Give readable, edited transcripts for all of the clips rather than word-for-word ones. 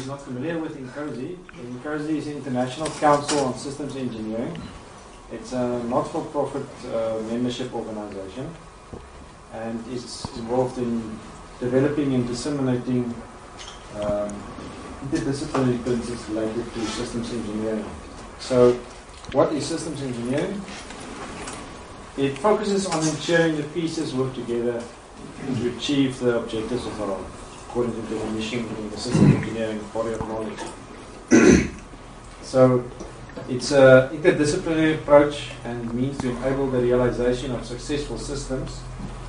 not familiar with INCOSE is the International Council on Systems Engineering. It's a not-for-profit membership organization, and it's involved in developing and disseminating interdisciplinary principles related to systems engineering. So, what is systems engineering? It focuses on ensuring the pieces work together to achieve the objectives of the role, according to the definition in the systems engineering body of knowledge. So, it's an interdisciplinary approach and means to enable the realization of successful systems.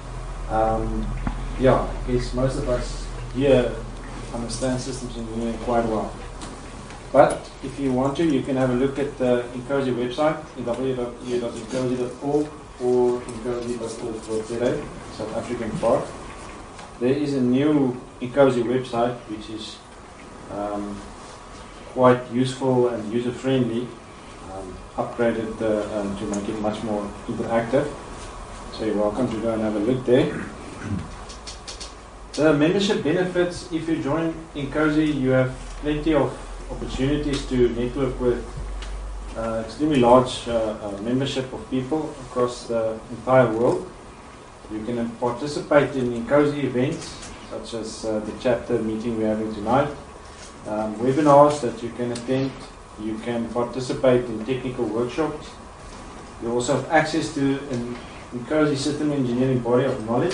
I guess most of us here understand systems engineering quite well. But if you want to, you can have a look at the INCOSE website, www.incose.org or incose.org.za, South African part. There is a new INCOSE website which is quite useful and user-friendly, upgraded to make it much more interactive. So you're welcome to go and have a look there. The membership benefits: if you join INCOSE, you have plenty of opportunities to network with extremely large membership of people across the entire world. You can participate in INCOSE events such as the chapter meeting we're having tonight, webinars that you can attend. You can participate in technical workshops. You also have access to an INCOSE System Engineering Body of Knowledge.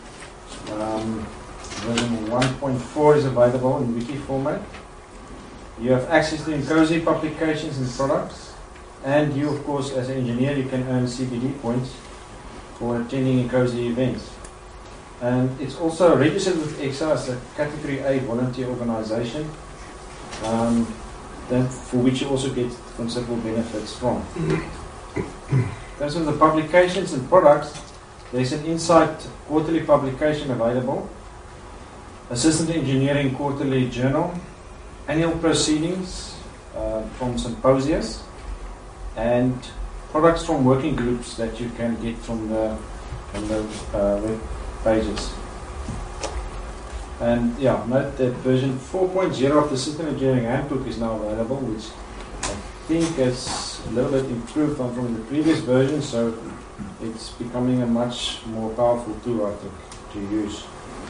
Version 1.4 is available in wiki format. You have access to INCOSE publications and products. And you, of course, as an engineer, you can earn CPD points for attending INCOSE events. And it's also registered with EXA as a Category A volunteer organization, for which you also get considerable benefits from. In terms of the publications and products, there's an Insight quarterly publication available, a Systems Engineering quarterly journal, annual proceedings from symposias, and products from working groups that you can get from the web pages. And note that version 4.0 of the System Engineering Handbook is now available, which I think is a little bit improved from the previous version, so it's becoming a much more powerful tool, I think, to use.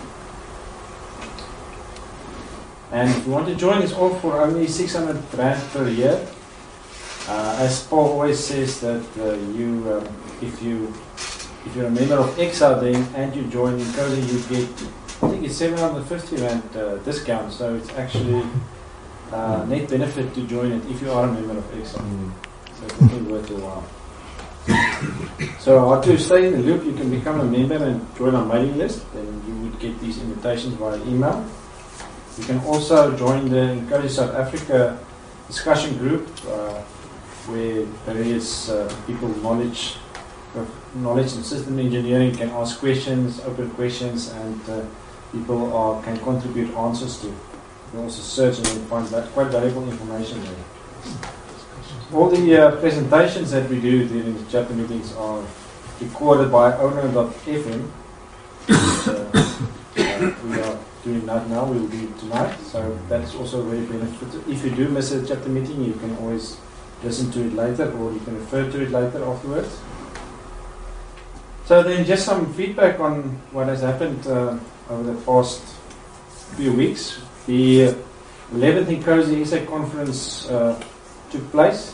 And if you want to join, it's all for only 600 Rand per year. As Paul always says, that if you're a member of EXA then and you join INCOSE, you get, I think it's 750 Rand discount. So it's actually net benefit to join it if you are a member of EXA. So it's definitely worth your while. So how to stay in the loop? You can become a member and join our mailing list, and you would get these invitations via email. You can also join the INCOSE South Africa discussion group, where various people knowledge in system engineering can ask questions, open questions, and people can contribute answers to. You can also search and find quite valuable information there. All the presentations that we do during the chapter meetings are recorded by owner.fm. We are doing that now, we will do it tonight, so that's also very beneficial. If you do miss a chapter meeting, you can always listen to it later, or you can refer to it later afterwards. So then just some feedback on what has happened over the past few weeks. The 11th INCOSE ESA conference took place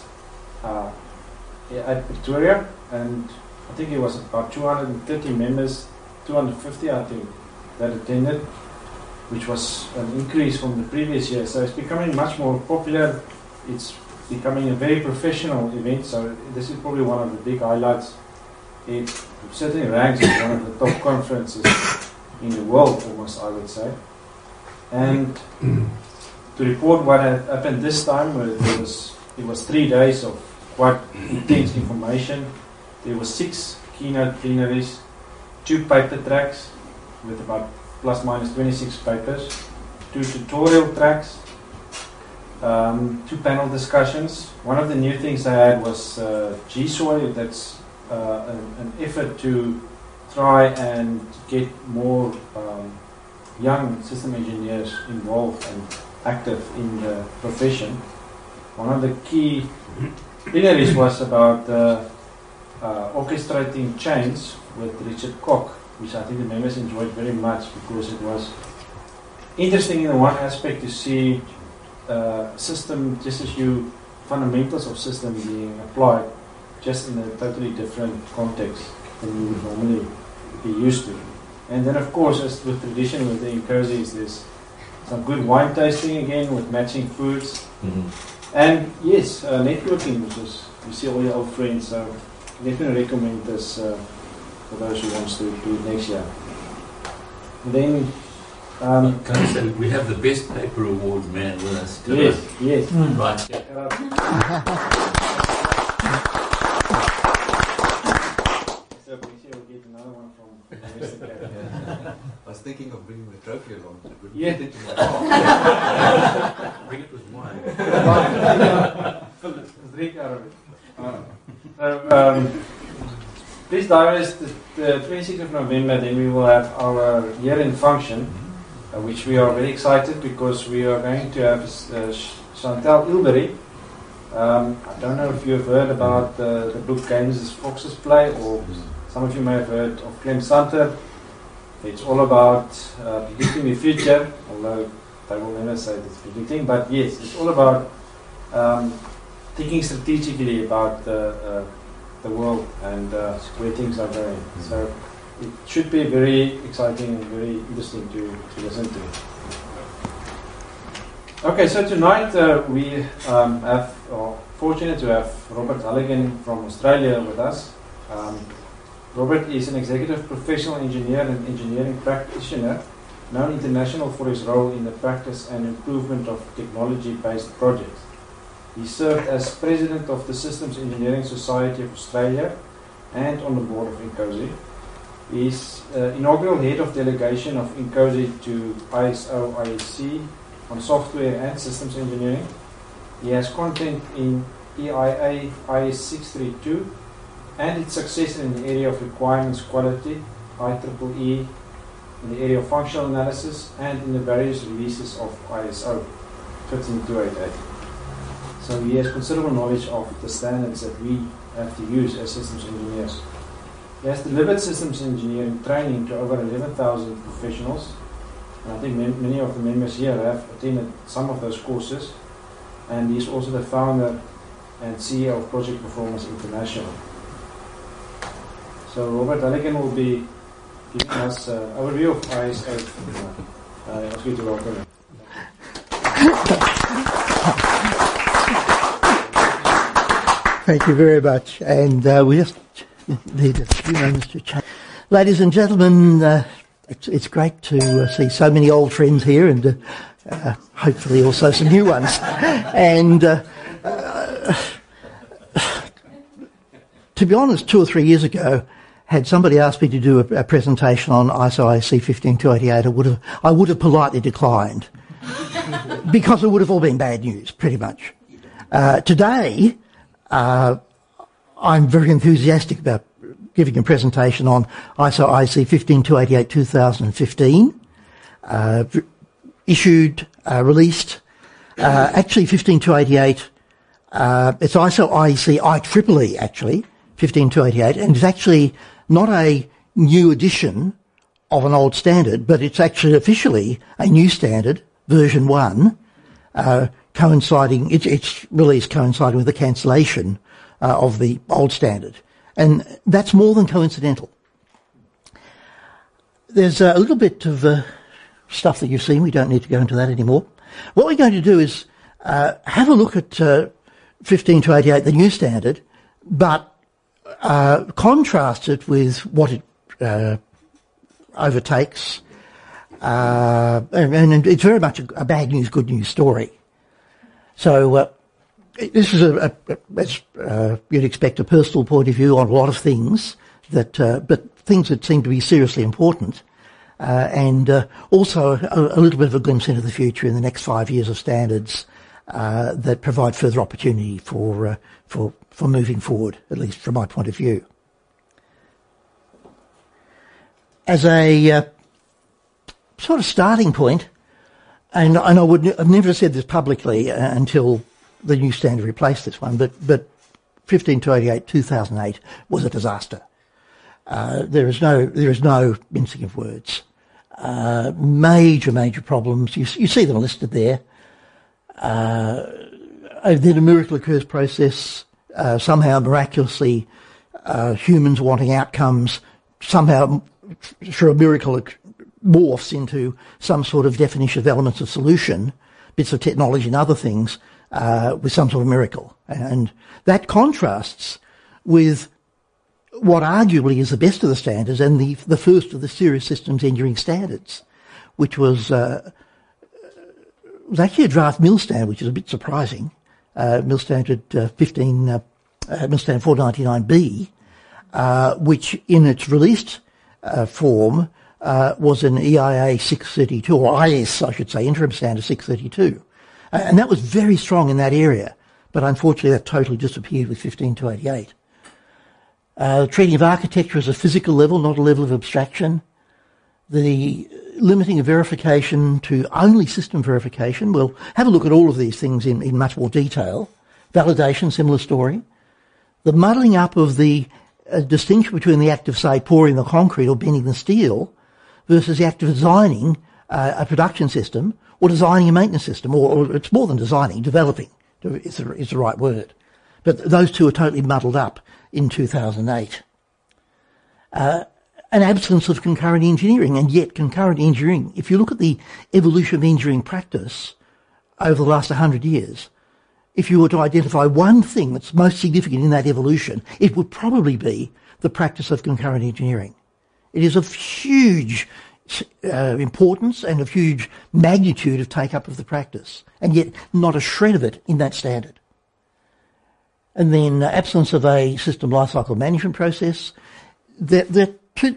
at Pretoria, and I think it was about 230 members, 250 I think, that attended, which was an increase from the previous year. So it's becoming much more popular. It's becoming a very professional event, so this is probably one of the big highlights. It certainly ranks as one of the top conferences in the world, almost, I would say. And to report what had happened this time, it was 3 days of quite intense information. There were 6 keynote plenaries, 2 paper tracks with about plus minus 26 papers, 2 tutorial tracks, 2 panel discussions. One of the new things I had was GSOI. That's an effort to try and get more young system engineers involved and active in the profession. One of the key pillars was about orchestrating change with Richard Koch, which I think the members enjoyed very much because it was interesting in one aspect to see system, just as you fundamentals of system being applied just in a totally different context than you would normally be used to. And then of course, as with tradition with the Incosis, there's some good wine tasting again with matching foods. And yes, networking, which is, you see all your old friends, so definitely recommend this for those who wants to do it next year. And then can I say we have the best paper award man with us today. Yes, yes. Right. So we will get another one from Western Cape. I was thinking of bringing the trophy along. So we'll Yeah. get it to my car. Bring it with wine. Drink out of it. So, please divest the 26th of November, then we will have our year-end function, which we are very excited because we are going to have Chantal Ilbery. I don't know if you have heard about the book Games as Foxes Play, or some of you may have heard of Clem Santer. It's all about predicting the future, although they will never say it's predicting, but yes, it's all about thinking strategically about the world and where things are going. So it should be very exciting and very interesting to listen to. Okay, so tonight we are fortunate to have Robert Halligan from Australia with us. Robert is an executive professional engineer and engineering practitioner, known international for his role in the practice and improvement of technology-based projects. He served as president of the Systems Engineering Society of Australia and on the board of Incosi. He is inaugural head of delegation of Incosi to ISO IEC on software and systems engineering. He has content in EIA IS 632 and its successor in the area of requirements quality, IEEE, in the area of functional analysis, and in the various releases of ISO 15288. So he has considerable knowledge of the standards that we have to use as systems engineers. He has delivered systems engineering training to over 11,000 professionals, and I think many of the members here have attended some of those courses, and he is also the founder and CEO of Project Performance International. So Robert Halligan will be giving us an overview of ISO. I ask you to welcome him. Thank you very much. And we just need a few moments to chat. Ladies and gentlemen, it's great to see so many old friends here, and hopefully also some new ones. And to be honest, 2 or 3 years ago, had somebody asked me to do a presentation on ISO IEC 15288, I would have politely declined because it would have all been bad news, pretty much. Today, I'm very enthusiastic about giving a presentation on ISO IEC 15288-2015, issued, released, actually 15288, it's ISO IEC IEEE actually, 15288, and it's actually not a new edition of an old standard, but it's actually officially a new standard, version 1, coinciding, its release coinciding with the cancellation of the old standard. And that's more than coincidental. There's a little bit of stuff that you've seen. We don't need to go into that anymore. What we're going to do is have a look at 15288, the new standard, but contrast it with what it overtakes. And it's very much a bad news, good news story. So this is as you'd expect, a personal point of view on a lot of things, but things that seem to be seriously important, and also a little bit of a glimpse into the future in the next 5 years of standards that provide further opportunity for moving forward, at least from my point of view. As a sort of starting point, and I've never said this publicly until the new standard replaced this one, but 15288 2008 was a disaster. There is no mincing of words. Major problems. You see them listed there. Then a miracle occurs process. Somehow, miraculously, humans wanting outcomes somehow, through a miracle, morphs into some sort of definition of elements of solution, bits of technology and other things, with some sort of miracle. And that contrasts with what arguably is the best of the standards and the first of the serious systems engineering standards, which was actually a draft mill standard, which is a bit surprising. Mill standard 499B, which in its released form was an EIA 632, or IS, I should say, interim standard 632. And that was very strong in that area, but unfortunately that totally disappeared with 15288. Treating of architecture as a physical level, not a level of abstraction. The limiting of verification to only system verification. We'll have a look at all of these things in much more detail. Validation, similar story. The muddling up of the distinction between the act of, say, pouring the concrete or bending the steel versus the act of designing a production system or designing a maintenance system, or it's more than designing, developing is the right word. But those two are totally muddled up in 2008. An absence of concurrent engineering, and yet concurrent engineering, if you look at the evolution of engineering practice over the last 100 years, if you were to identify one thing that's most significant in that evolution, it would probably be the practice of concurrent engineering. It is of huge importance and of huge magnitude of take-up of the practice, and yet not a shred of it in that standard. And then absence of a system lifecycle management process. The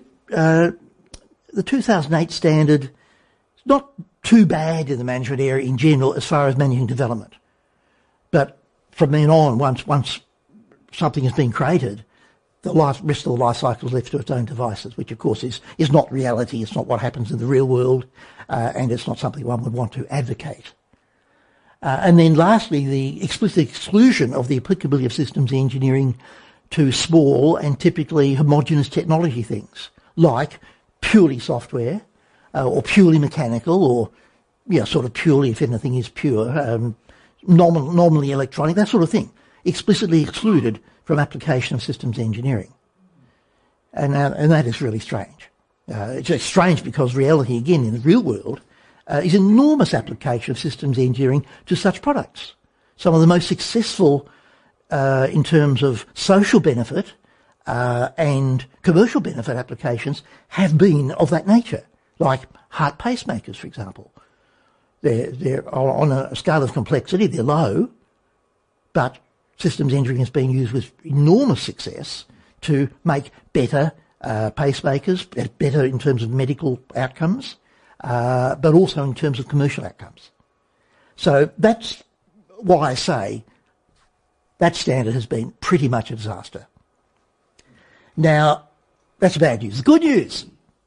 2008 standard is not too bad in the management area in general as far as managing development. But from then on, once something has been created, the rest of the life cycle is left to its own devices, which of course is not reality. It's not what happens in the real world, and it's not something one would want to advocate. And then lastly, the explicit exclusion of the applicability of systems engineering to small and typically homogeneous technology things, like purely software, or purely mechanical, or sort of purely, if anything is pure, nominally electronic, that sort of thing, explicitly excluded from application of systems engineering. And that is really strange. It's strange because reality, again, in the real world, is enormous application of systems engineering to such products. Some of the most successful in terms of social benefit and commercial benefit applications have been of that nature, like heart pacemakers, for example. They're on a scale of complexity, they're low, but systems engineering has been used with enormous success to make better pacemakers, better in terms of medical outcomes, but also in terms of commercial outcomes. So that's why I say that standard has been pretty much a disaster. Now, that's bad news. The good news,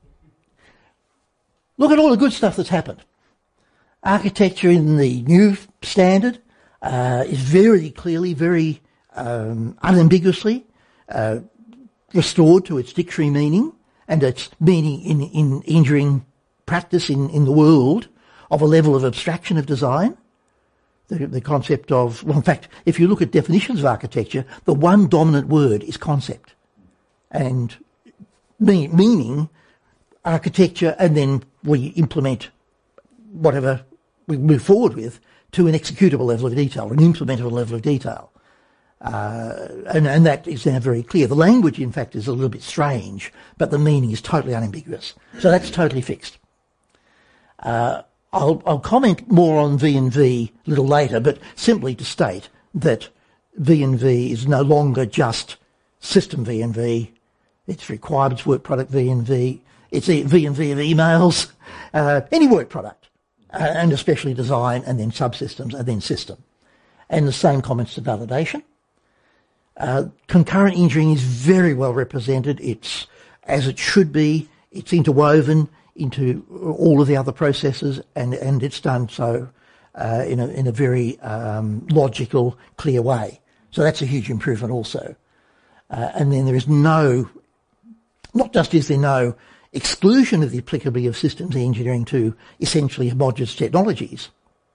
look at all the good stuff that's happened. Architecture in the new standard is very clearly, very unambiguously restored to its dictionary meaning and its meaning in engineering practice in the world of a level of abstraction of design. The concept of, well, in fact, if you look at definitions of architecture, the one dominant word is concept. And meaning architecture, and then we implement whatever we move forward with to an executable level of detail, an implementable level of detail. And that is now very clear. The language, in fact, is a little bit strange, but the meaning is totally unambiguous. So that's totally fixed. I'll comment more on V&V a little later, but simply to state that V&V is no longer just system V&V. It's requirements work product V&V. It's V&V of emails, any work product, and especially design, and then subsystems, and then system. And the same comments to validation. Concurrent engineering is very well represented. It's as it should be. It's interwoven into all of the other processes, and it's done so in a very logical, clear way. So that's a huge improvement also. And then there is not just is there no exclusion of the applicability of systems engineering to essentially homogeneous technologies,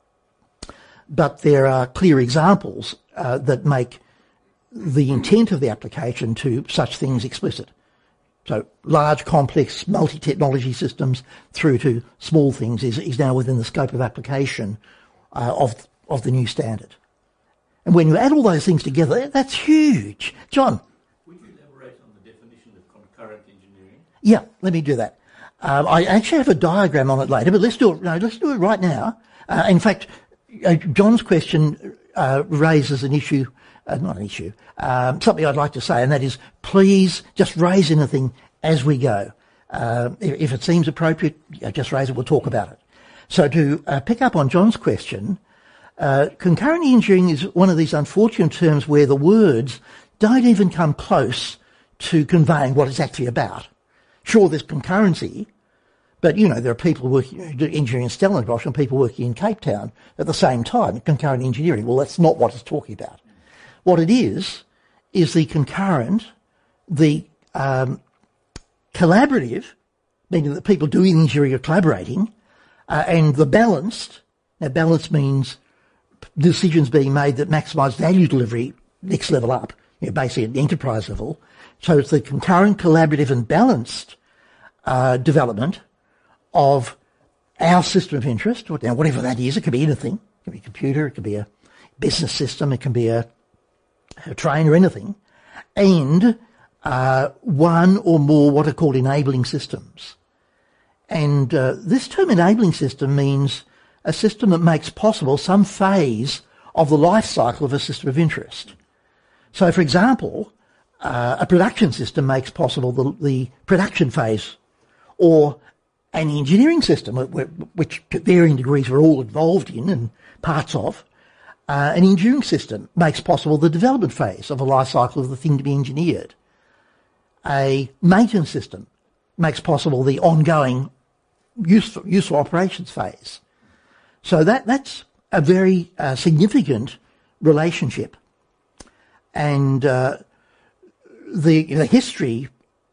but there are clear examples that make the intent of the application to such things explicit. So large, complex, multi-technology systems through to small things is now within the scope of application of the new standard. And when you add all those things together, that's huge. John? Would you elaborate on the definition of concurrent engineering? Yeah, let me do that. I actually have a diagram on it later, but let's do it right now. In fact, John's question raises an issue, not an issue, something I'd like to say, and that is please just raise anything as we go. If it seems appropriate, just raise it, we'll talk about it. So to pick up on John's question, concurrent engineering is one of these unfortunate terms where the words don't even come close to conveying what it's actually about. Sure, there's concurrency, but, there are people working engineering in Stellenbosch and people working in Cape Town at the same time, concurrent engineering. Well, that's not what it's talking about. What it is the concurrent, the collaborative, meaning that people doing engineering are collaborating, and the balanced. Now, balanced means decisions being made that maximise value delivery next level up, basically at the enterprise level. So it's the concurrent, collaborative and balanced development of our system of interest. Now, whatever that is, it could be anything. It could be a computer, it could be a business system, it can be a train or anything. And one or more what are called enabling systems. And this term enabling system means a system that makes possible some phase of the life cycle of a system of interest. So, for example, a production system makes possible the production phase, or an engineering system, which to varying degrees we're all involved in and parts of. An engineering system makes possible the development phase of a life cycle of the thing to be engineered. A maintenance system makes possible the ongoing useful operations phase. So that's a very significant relationship. And the history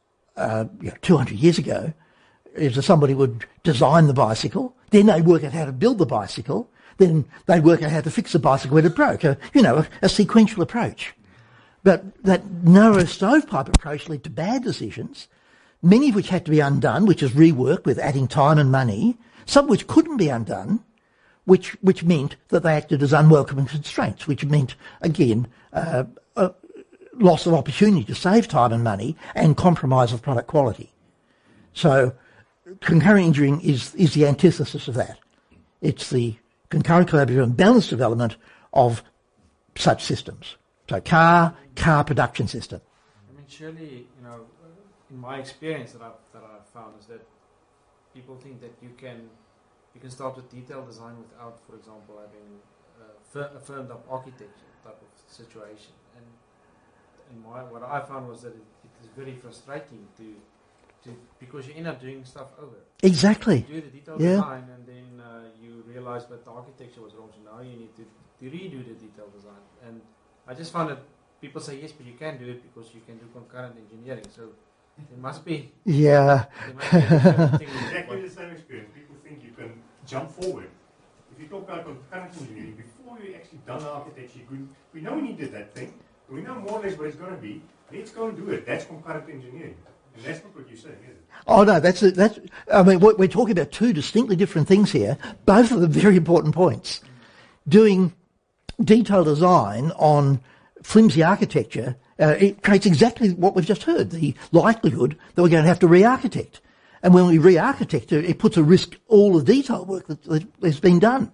200 years ago is that somebody would design the bicycle, then they'd work out how to build the bicycle, then they'd work out how to fix the bicycle when it broke, a sequential approach. But that narrow stovepipe approach led to bad decisions, many of which had to be undone, which is rework with adding time and money, some which couldn't be undone, which meant that they acted as unwelcome constraints, which meant, again, loss of opportunity to save time and money and compromise of product quality. So concurrent engineering is the antithesis of that. It's the concurrent, collaborative and balanced development of such systems. So car production system. I mean, surely, in my experience that I've found is that people think that you can start with detailed design without, for example, having a firmed up architecture type of situation. And what I found was that it is very frustrating to because you end up doing stuff over. Exactly. You do the detailed design and then you realize that the architecture was wrong, so now you need to redo the detailed design. And I just found that people say yes, but you can do it because you can do concurrent engineering. So there must be. Yeah. Exactly the same experience. People think you can jump forward. If you talk about concurrent engineering, before you actually done the architecture, we know we needed that thing. We know more or less what it's going to be. Let's go and do it. That's concurrent engineering. And that's not what you're saying, is it? Oh, no, that's. I mean, we're talking about two distinctly different things here, both of them very important points. Doing detailed design on flimsy architecture, it creates exactly what we've just heard, the likelihood that we're going to have to re-architect. And when we re-architect it puts at risk all the detail work that has been done.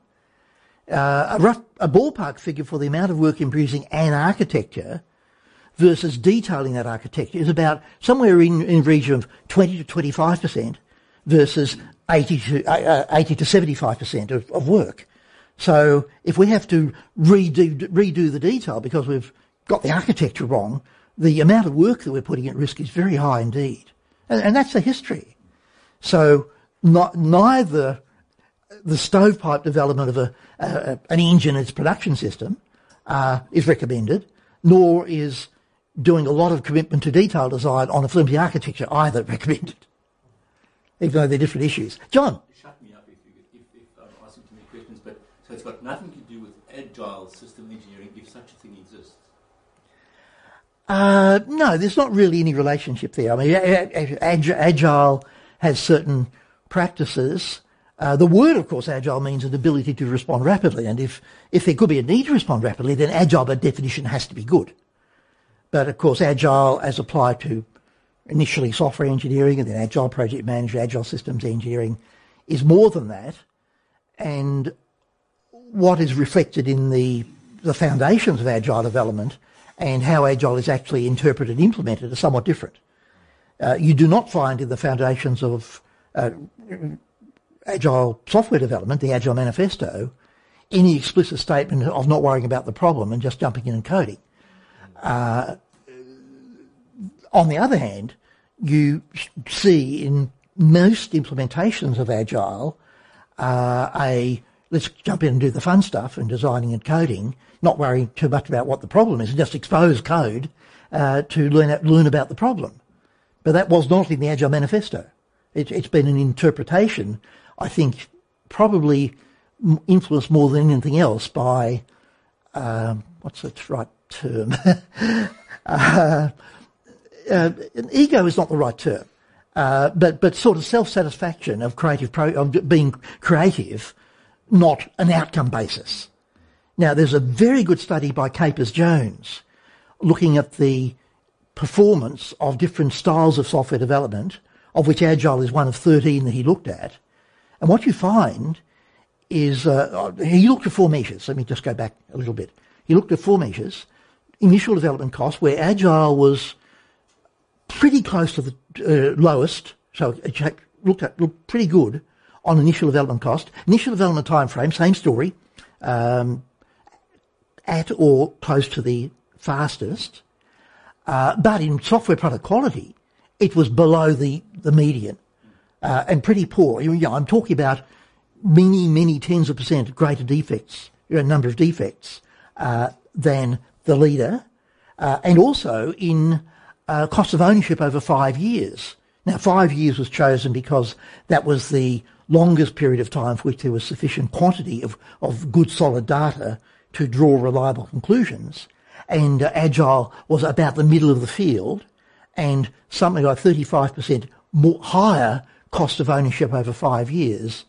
A ballpark figure for the amount of work in producing an architecture versus detailing that architecture is about somewhere in the region of 20 to 25% versus 80 to 75% of work. So if we have to redo the detail because we've got the architecture wrong, the amount of work that we're putting at risk is very high indeed. And that's the history. So neither the stovepipe development of an engine and its production system is recommended, nor is doing a lot of commitment to detail design on a flimsy architecture either recommended, even though they're different issues. John? Shut me up if I'm asking too many questions, but so it's got nothing to do with agile system engineering, if such a thing exists. No, there's not really any relationship there. I mean, agile has certain practices. The word, of course, agile means an ability to respond rapidly, and if there could be a need to respond rapidly, then agile by definition has to be good. But of course, agile as applied to initially software engineering and then agile project management, agile systems engineering is more than that. And what is reflected in the foundations of agile development and how agile is actually interpreted and implemented are somewhat different. You do not find in the foundations of agile software development, the Agile Manifesto, any explicit statement of not worrying about the problem and just jumping in and coding. On the other hand, you see in most implementations of Agile let's jump in and do the fun stuff and designing and coding, not worrying too much about what the problem is, and just expose code to learn about the problem. But that was not in the Agile Manifesto. It's been an interpretation, I think, probably influenced more than anything else by, what's the right term? Ego is not the right term, but sort of self-satisfaction of of being creative, not an outcome basis. Now, there's a very good study by Capers-Jones looking at the performance of different styles of software development, of which Agile is one of 13 that he looked at. And what you find is, he looked at 4 measures. Let me just go back a little bit. He looked at 4 measures. Initial development cost, where Agile was pretty close to the lowest, so it looked pretty good on initial development cost. Initial development time frame, same story, at or close to the fastest. But in software product quality, it was below the median and pretty poor. I'm talking about many tens of % greater defects, number of defects than the leader, and also in cost of ownership over 5 years. Now, 5 years was chosen because that was the longest period of time for which there was sufficient quantity of good solid data to draw reliable conclusions. And Agile was about the middle of the field, and something like 35% higher cost of ownership over 5 years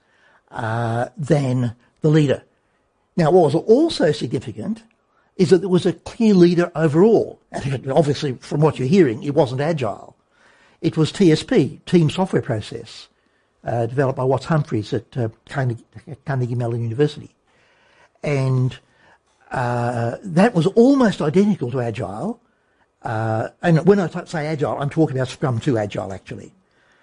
than the leader. Now, what was also significant is that there was a clear leader overall. And obviously, from what you're hearing, it wasn't Agile. It was TSP, Team Software Process, developed by Watts Humphries at Carnegie Mellon University. And that was almost identical to Agile. And when I say Agile, I'm talking about Scrum 2 Agile, actually.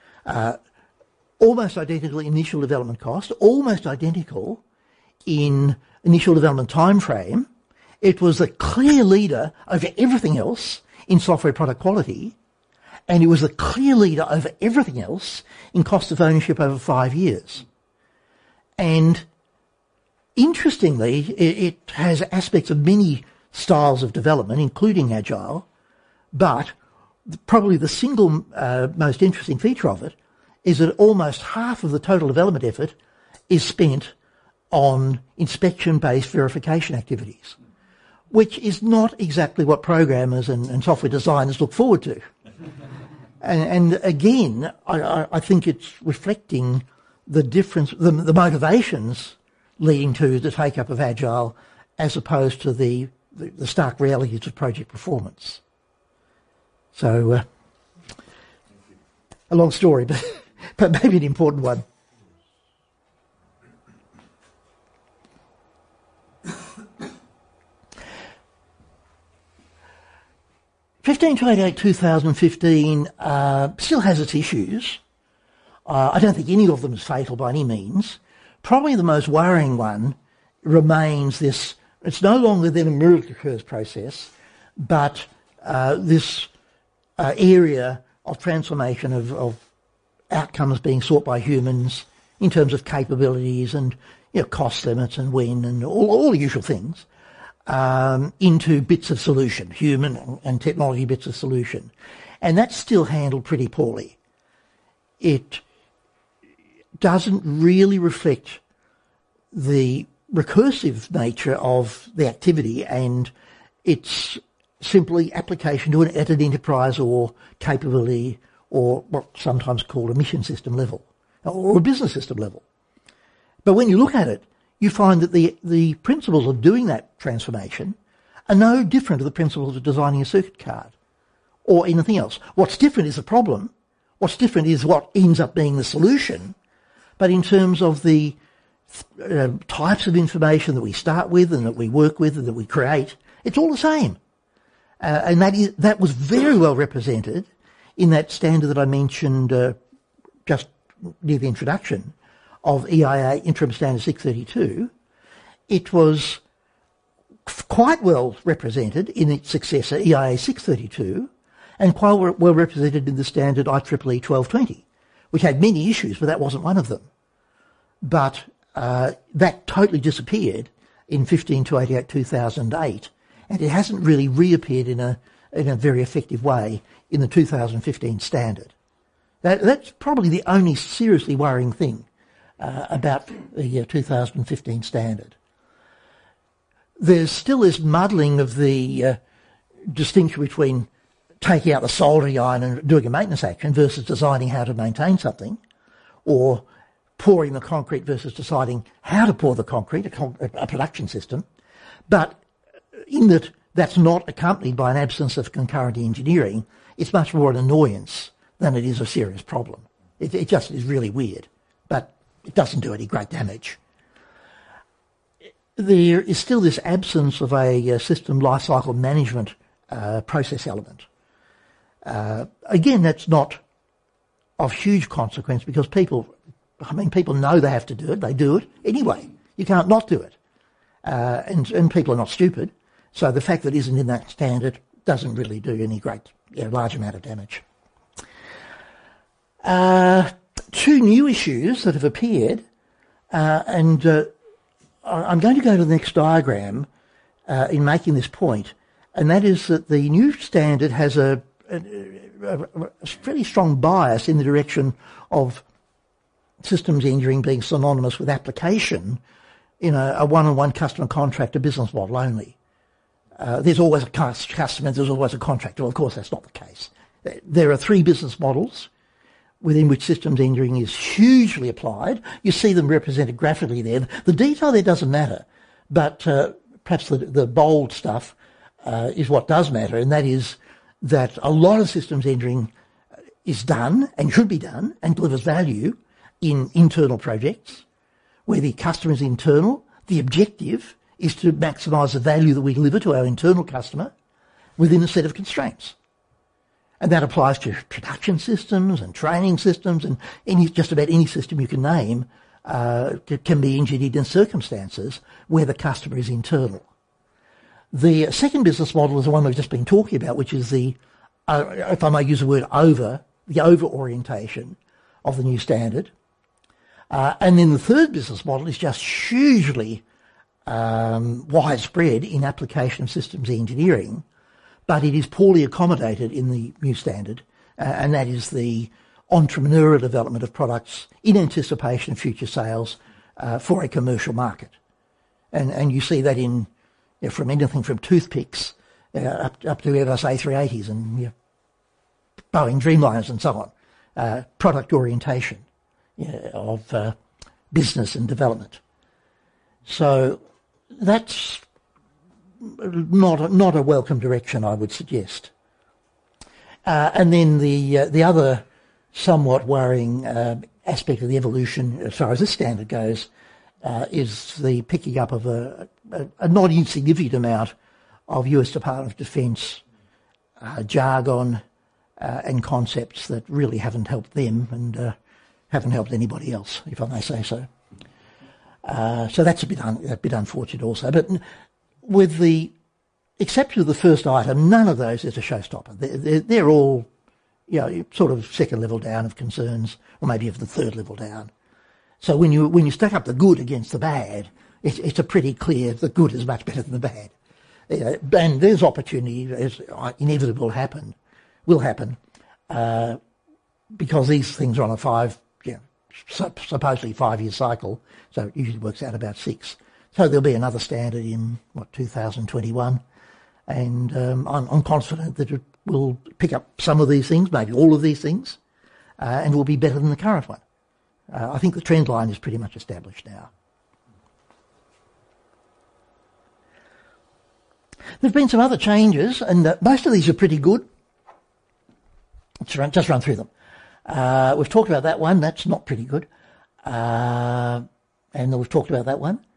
Almost identical in initial development cost, almost identical in initial development time frame. It was a clear leader over everything else in software product quality, and it was a clear leader over everything else in cost of ownership over 5 years. And interestingly, it has aspects of many styles of development, including Agile, but probably the single most interesting feature of it is that almost half of the total development effort is spent on inspection-based verification activities, which is not exactly what programmers and software designers look forward to. And again, I think it's reflecting the difference, the motivations leading to the take-up of Agile as opposed to the stark realities of project performance. So, a long story, but maybe an important one. (1528) 2015 still has its issues. I don't think any of them is fatal by any means. Probably the most worrying one remains this. It's no longer then a miracle occurs process, but this area of transformation of outcomes being sought by humans in terms of capabilities and cost limits and when and all the usual things, into bits of solution, human and technology bits of solution. And that's still handled pretty poorly. It doesn't really reflect the recursive nature of the activity, and it's simply application to at an enterprise or capability or what's sometimes called a mission system level or a business system level. But when you look at it, you find that the principles of doing that transformation are no different to the principles of designing a circuit card or anything else. What's different is the problem. What's different is what ends up being the solution. But in terms of the types of information that we start with and that we work with and that we create, it's all the same. And that was very well represented in that standard that I mentioned just near the introduction of EIA Interim Standard 632. It was quite well represented in its successor EIA 632 and quite well represented in the standard IEEE 1220, which had many issues, but that wasn't one of them. But that totally disappeared in 15288-2008, and it hasn't really reappeared in a very effective way in the 2015 standard. That's probably the only seriously worrying thing about the 2015 standard. There's still this muddling of the distinction between taking out the soldering iron and doing a maintenance action versus deciding how to maintain something, or pouring the concrete versus deciding how to pour the concrete, a production system. But in that that's not accompanied by an absence of concurrent engineering, it's much more an annoyance than it is a serious problem. It just is really weird, but it doesn't do any great damage. There is still this absence of a system lifecycle management process element. Again, that's not of huge consequence because people know they have to do it. They do it anyway. You can't not do it. And people are not stupid. So the fact that it isn't in that standard doesn't really do any large amount of damage. Two new issues that have appeared, and I'm going to go to the next diagram in making this point, and that is that the new standard has a fairly strong bias in the direction of systems engineering being synonymous with application in a one-on-one customer contractor business model only. There's always a customer, there's always a contractor. Well, of course, that's not the case. There are three business models within which systems engineering is hugely applied. You see them represented graphically there. The detail there doesn't matter, but perhaps the bold stuff is what does matter, and that is that a lot of systems engineering is done and should be done and delivers value in internal projects where the customer is internal. The objective is to maximise the value that we deliver to our internal customer within a set of constraints. And that applies to production systems and training systems and just about any system you can name can be engineered in circumstances where the customer is internal. The second business model is the one we've just been talking about, which is the, if I may use the word the over-orientation of the new standard. And then the third business model is just hugely widespread in application of systems engineering, but it is poorly accommodated in the new standard, and that is the entrepreneurial development of products in anticipation of future sales for a commercial market. And you see that in from anything from toothpicks up to Airbus A380s and Boeing Dreamliners and so on. Product orientation of business and development. So that's not a welcome direction, I would suggest. And then the other somewhat worrying aspect of the evolution, as far as this standard goes, is the picking up of a not insignificant amount of US Department of Defence jargon and concepts that really haven't helped them and haven't helped anybody else, if I may say so. So that's a bit unfortunate also. But with the exception of the first item, none of those is a showstopper. They're all sort of second level down of concerns, or maybe of the third level down. So when you stack up the good against the bad, it's a pretty clear the good is much better than the bad. And there's opportunity, as inevitably will happen, because these things are on a supposedly 5-year cycle, so it usually works out about 6. So there'll be another standard in 2021, and I'm confident that it will pick up some of these things, maybe all of these things, and will be better than the current one. I think the trend line is pretty much established now. There've been some other changes, and most of these are pretty good. Let's just run through them. We've talked about that one. That's not pretty good. And we've talked about that one.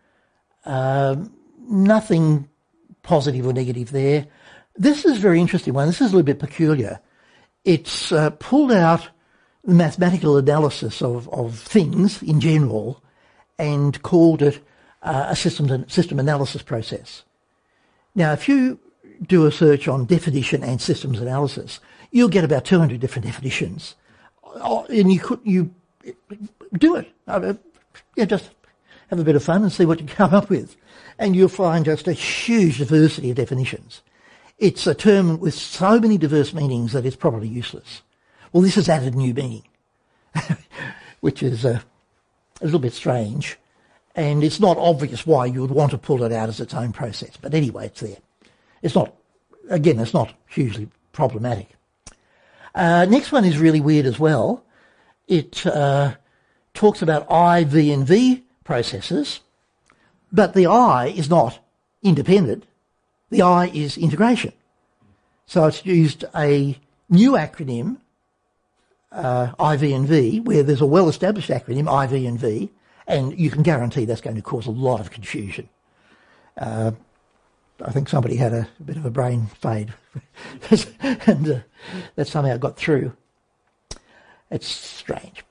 Nothing positive or negative there. This is a very interesting one. This is a little bit peculiar. It's pulled out the mathematical analysis of things in general and called it a system analysis process. Now, if you do a search on definition and systems analysis, you'll get about 200 different definitions. And you do it. Just have a bit of fun and see what you come up with. And you'll find just a huge diversity of definitions. It's a term with so many diverse meanings that it's probably useless. Well, this has added new meaning, which is a little bit strange. And it's not obvious why you would want to pull it out as its own process. But anyway, it's there. It's not hugely problematic. Next one is really weird as well. It talks about I, V and V processes, but the I is not independent. The I is integration. So it's used a new acronym, I, V and V, where there's a well-established acronym, I, V and V, and you can guarantee that's going to cause a lot of confusion. I think somebody had a bit of a brain fade and that somehow got through. It's strange.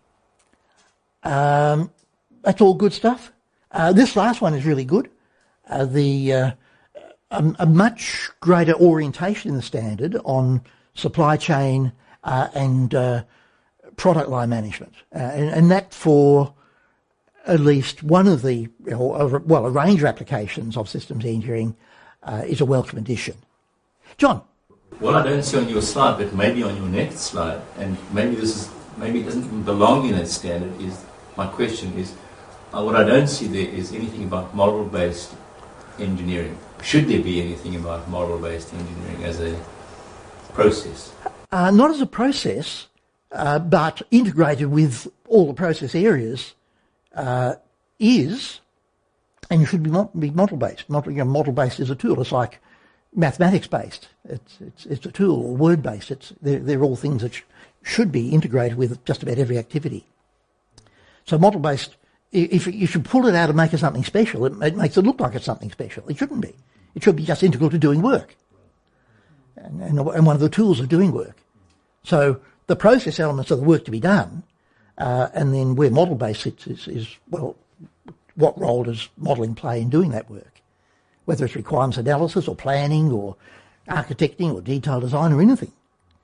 That's all good stuff. This last one is really good. A much greater orientation in the standard on supply chain and product line management, and that for at least one of the, a range of applications of systems engineering is a welcome addition. John? Well, I don't see on your slide, but maybe on your next slide, and maybe it doesn't even belong in that standard, my question is, what I don't see there is anything about model-based engineering. Should there be anything about model-based engineering as a process? Not as a process, but integrated with all the process areas is, and should be model-based. Model-based is a tool. It's like mathematics-based. It's a tool, or word-based. They're all things that should be integrated with just about every activity. So model-based, if you should pull it out and make it something special, it makes it look like it's something special. It shouldn't be. It should be just integral to doing work, and one of the tools of doing work. So the process elements of the work to be done, and then where model-based is what role does modelling play in doing that work? Whether it's requirements analysis or planning or architecting or detail design or anything.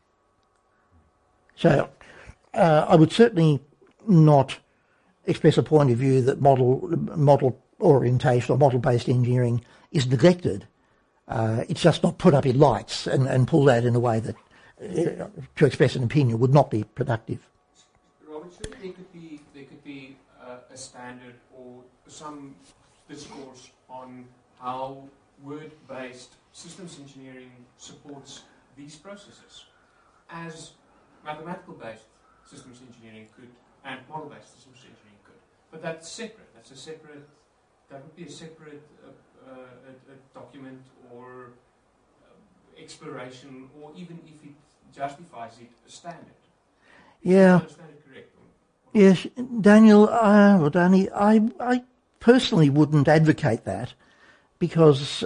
So I would certainly not express a point of view that model orientation or model-based engineering is neglected. It's just not put up in lights and pulled out in a way that, to express an opinion, would not be productive. Robert, surely there could be a standard or some discourse on how word-based systems engineering supports these processes, as mathematical-based systems engineering could, and model-based systems engineering could. But that's separate. That would be a separate a document or exploration, or even if it justifies it, a standard. Yeah. Is that correct? Yes, Daniel, Danny, I personally wouldn't advocate that, because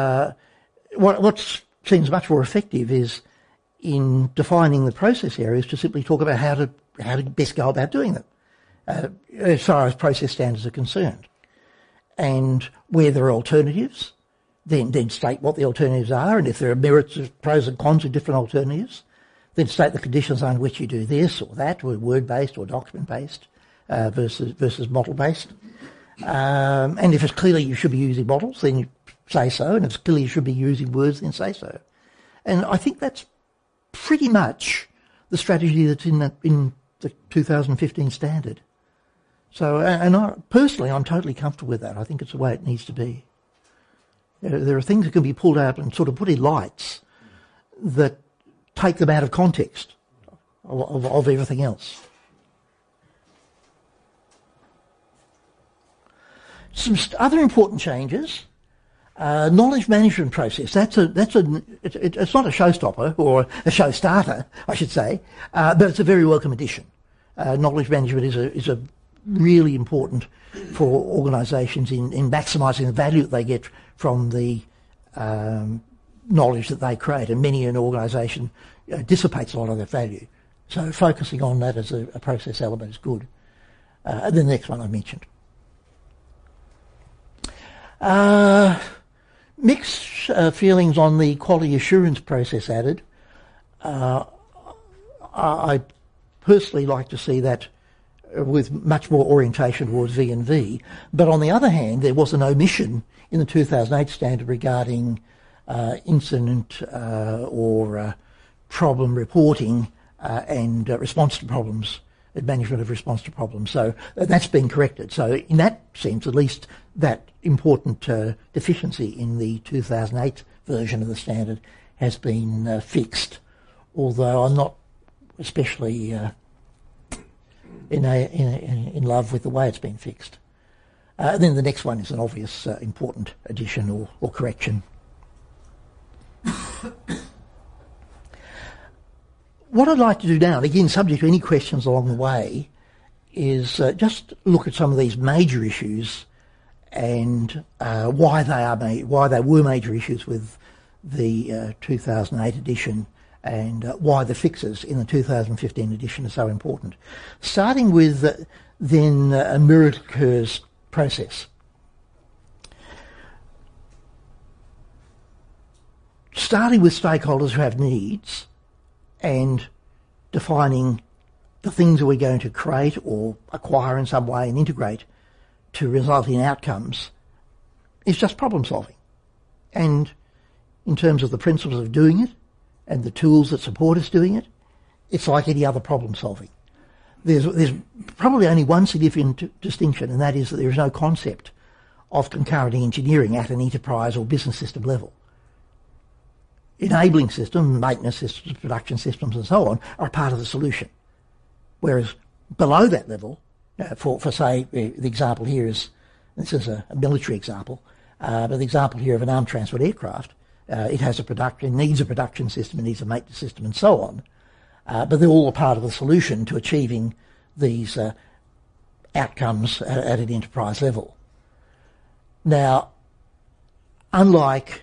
what seems much more effective is in defining the process areas to simply talk about how to best go about doing them, as far as process standards are concerned. And where there are alternatives, then state what the alternatives are, and if there are merits of pros and cons of different alternatives, then state the conditions under which you do this or that, or word-based or document-based versus model-based. And if it's clearly you should be using models, then you say so, and if it's clearly you should be using words, then say so. And I think that's pretty much the strategy that's in the 2015 standard. So, and personally, I'm totally comfortable with that. I think it's the way it needs to be. There are things that can be pulled out and sort of put in lights that take them out of context of everything else. Some other important changes. Knowledge management process. It's not a showstopper or a show starter, I should say, but it's a very welcome addition. Knowledge management is a really important for organisations in maximising the value that they get from the knowledge that they create, and many an organisation dissipates a lot of that value. So focusing on that as a process element is good. And then the next one I mentioned. Mixed feelings on the quality assurance process added. I personally like to see that with much more orientation towards V&V, but on the other hand, there was an omission in the 2008 standard regarding incident or problem reporting and response to problems, management of response to problems. So that's been corrected. So in that sense, at least that important deficiency in the 2008 version of the standard has been fixed, although I'm not especially in love with the way it's been fixed. Then the next one is an obvious important addition or correction. What I'd like to do now, and again subject to any questions along the way, is just look at some of these major issues and why they were major issues with the 2008 edition, and why the fixes in the 2015 edition are so important. Starting with then a mirror occurs process. Starting with stakeholders who have needs and defining the things that we're going to create or acquire in some way and integrate to result in outcomes is just problem solving. And in terms of the principles of doing it and the tools that support us doing it, it's like any other problem solving. There's probably only one significant distinction, and that is that there is no concept of concurrent engineering at an enterprise or business system level. Enabling systems, maintenance systems, production systems and so on are part of the solution. Whereas below that level, for say, the example here is, this is a military example, but the example here of an armed transport aircraft, it has needs a production system, it needs a maintenance system and so on, but they're all a part of the solution to achieving these outcomes at an enterprise level. Now, unlike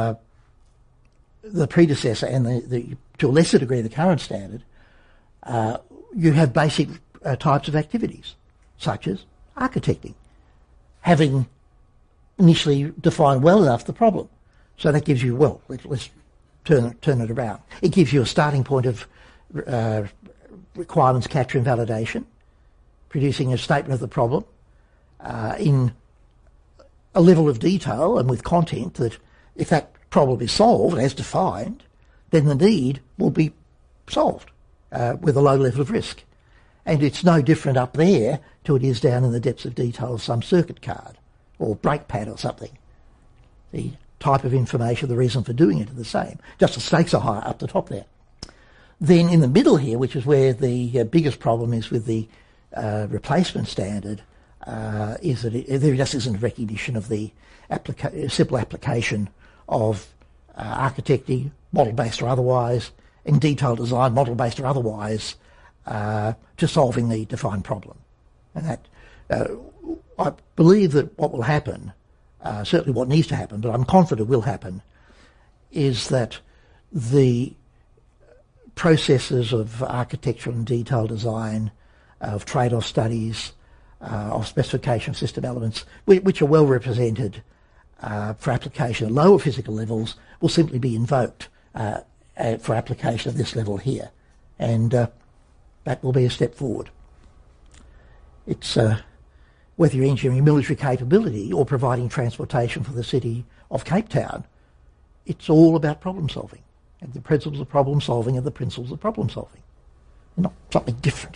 the predecessor and to a lesser degree the current standard, you have basic types of activities, such as architecting, having initially defined well enough the problem. So that gives you, well, let's turn it around. It gives you a starting point of requirements capture and validation, producing a statement of the problem in a level of detail and with content that if that problem is solved as defined, then the need will be solved with a low level of risk. And it's no different up there to it is down in the depths of detail of some circuit card or brake pad or something. The type of information, the reason for doing it are the same. Just the stakes are higher up the top there. Then in the middle here, which is where the biggest problem is with the replacement standard, is that there just isn't recognition of the simple application of architecting, model-based or otherwise, in detailed design, model-based or otherwise, to solving the defined problem. And that, I believe that what will happen, certainly what needs to happen, but I'm confident will happen, is that the processes of architectural and detailed design, of trade-off studies, of specification of system elements, which are well represented for application at lower physical levels, will simply be invoked for application at this level here. And that will be a step forward. It's whether you're engineering military capability or providing transportation for the city of Cape Town, it's all about problem solving. And the principles of problem solving are the principles of problem solving. They're not something different.